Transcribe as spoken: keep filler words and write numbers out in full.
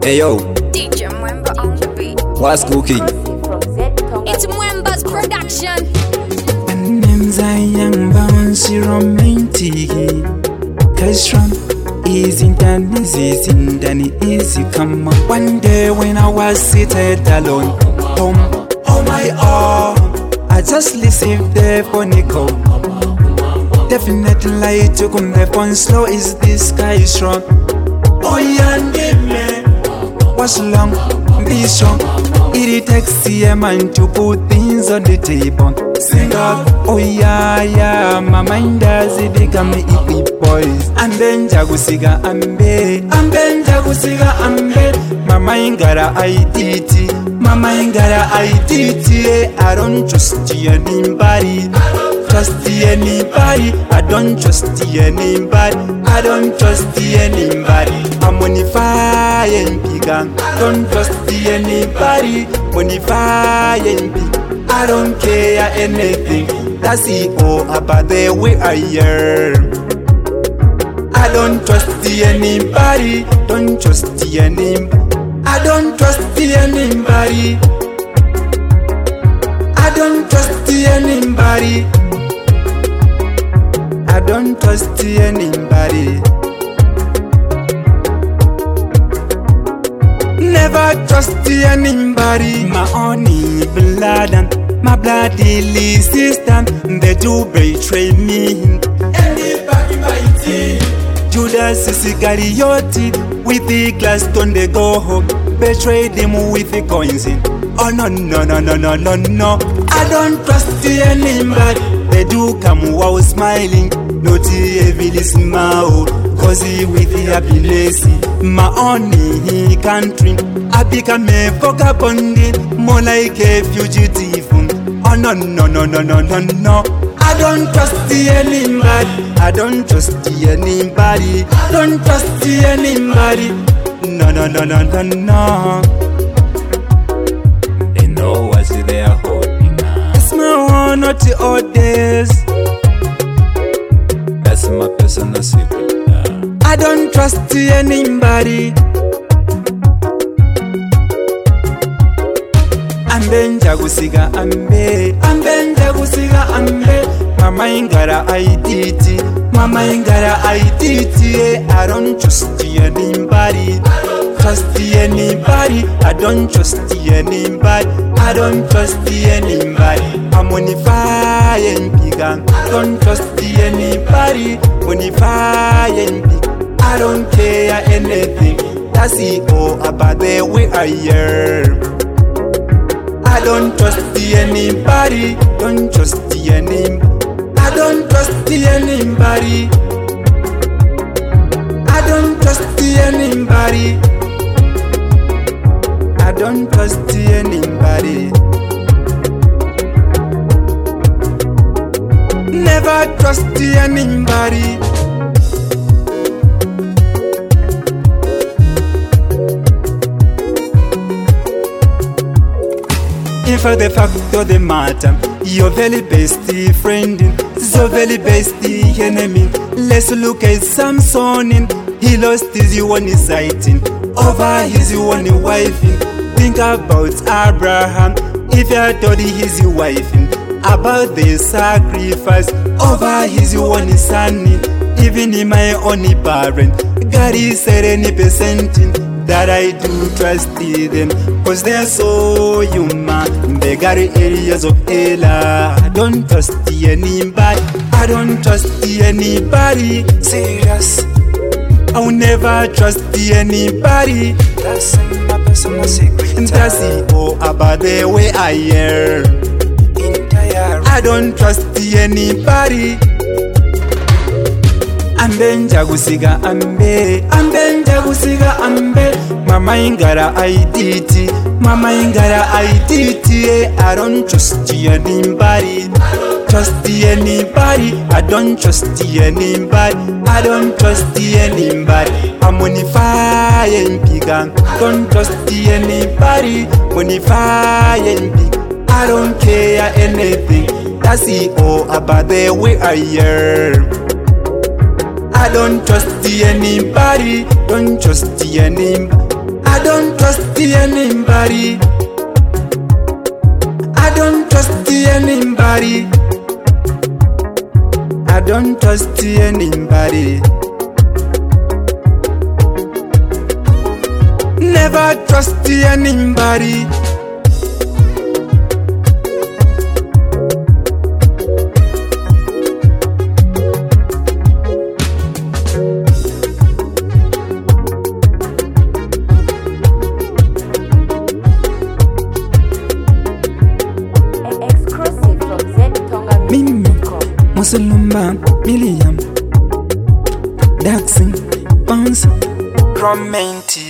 Hey yo, D J Mwemba on the beat. what's cooking? It's Mwemba's production. And names I young bounce romantic. Cause from easy and easy and easy come on. One day when I was seated alone, home, oh my oh, I just listened the phone call. Definitely like to come the phone slow. Is this guy strong? Oh yeah, man, what's long? Be strong. It takes a man to put things on the table. Sing up, oh yeah, yeah. My mind does it become me hippie boys. And then Jagusiga ambe, and then Jagusiga ambe. My mind got a I D T, my mind got a I D T. I don't trust anybody, trust anybody. I don't trust anybody, I don't trust anybody. I'm on the fire and pigan. Don't trust anybody. When if I ain't I don't care anything. That's it all about the way I am. I don't trust anybody. Don't trust anybody. I don't trust anybody. I don't trust anybody. I don't trust anybody. Never trust anybody. My only blood and my bloody sister, they do betray me. Anybody mighty. Judas Iscariot with the glass stone they go home. Betray them with the coins in. Oh no no no no no no no. I don't trust anybody. They do come wow smiling, not evil smile. Cause with the happiness, my only country, I become a vagabond, more like a fugitive. Oh no no no no no no no. I don't trust anybody. I don't trust anybody. Don't trust anybody. No no no no no no. They know what's there holding us. It's my one or the others. That's my personal secret. I don't trust anybody. Ambe Jagusiga ambe, ambe Jagusiga ambe. Mama ingara I D T, mama ingara I D T. I don't trust anybody. Trust anybody. I don't trust anybody. I don't trust anybody. I'm on the fire and pigan. Don't trust anybody. On the fire and pigan. I don't care anything. That's it all about the way I am. I don't trust anybody. Don't trust anybody. I don't trust anybody. I don't trust anybody. I don't trust anybody. Never trust anybody. In fact, the fact of the matter, your very best friend, your very best enemy. Let's look at Samson. He lost his one sight over his one wife. Think about Abraham. If you told his wife about the sacrifice over his one son, even in my only parent, God is said any percent that I do trust them, cause they're so human. They got areas of Ella. I don't trust anybody. I don't trust anybody. Serious. I will never trust anybody. That's my personal secret. And that's it all about the way I am. Entire. I don't trust anybody. Ambe Jagusiga ambe, ambe Jagusiga ambe. Mama ingara I D T, mama ingara I D T. I don't trust anybody. Trust anybody. I don't trust anybody. I don't trust anybody. I'm on the fire and pigan. Don't trust anybody. On the fire and pigan. I don't care anything. That's it all about the way I am. I don't trust anybody. Don't trust anybody. I don't trust anybody. I don't trust anybody. I don't trust anybody. Never trust anybody. Exclusive from ztonga Mimi Musulumba Milliam Daxing Bounce Romantic.